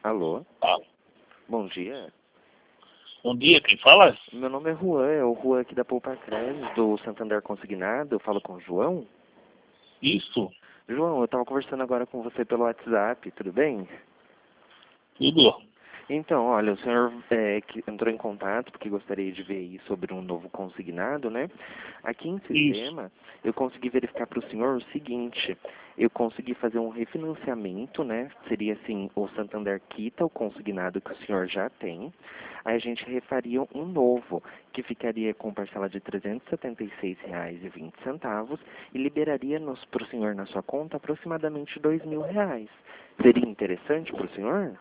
Alô? Ah, Bom dia. bom dia, quem fala? Meu nome é Juan, é o Juan aqui da Poupa Crédito, do Santander Consignado. Eu falo com o João? Isso, João, eu estava conversando agora com você pelo WhatsApp, tudo bem? tudo. Então, olha, o senhor que entrou em contato porque gostaria de ver aí sobre um novo consignado, né? Aqui em Isso. sistema, eu consegui verificar para o senhor o seguinte: eu consegui fazer um refinanciamento, né? Seria assim, o Santander quita o consignado que o senhor já tem, aí a gente refaria um novo, que ficaria com parcela de R$ 376,20 e liberaria para o senhor na sua conta aproximadamente R$ 2.000. Seria interessante para o senhor?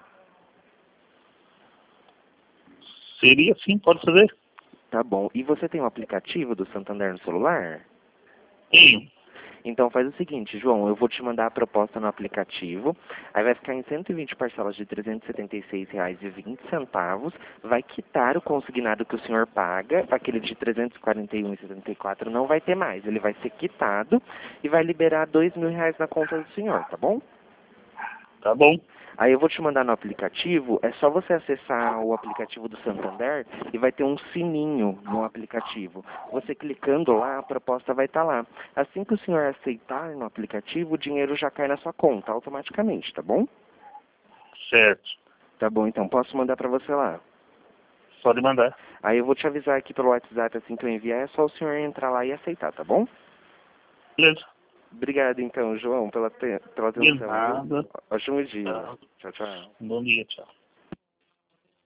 Seria sim, pode fazer? Tá bom. E você tem um aplicativo do Santander no celular? Tenho. Então faz o seguinte, João, eu vou te mandar a proposta no aplicativo, aí vai ficar em 120 parcelas de R$ 376,20, vai quitar o consignado que o senhor paga, aquele de R$ 341,74 não vai ter mais, ele vai ser quitado e vai liberar R$ 2.000 na conta do senhor, tá bom? Tá bom. Aí eu vou te mandar no aplicativo, é só você acessar o aplicativo do Santander e vai ter um sininho no aplicativo. Você clicando lá, a proposta vai estar lá. Assim que o senhor aceitar no aplicativo, o dinheiro já cai na sua conta automaticamente, tá bom? Certo. Tá bom, então posso mandar para você lá. Pode mandar. Aí eu vou te avisar aqui pelo WhatsApp assim que eu enviar, é só o senhor entrar lá e aceitar, tá bom? Beleza. Obrigado então, João, pela De atenção, viu? nada. Ótimo dia. Tá. Tchau, tchau. Bom dia, tchau.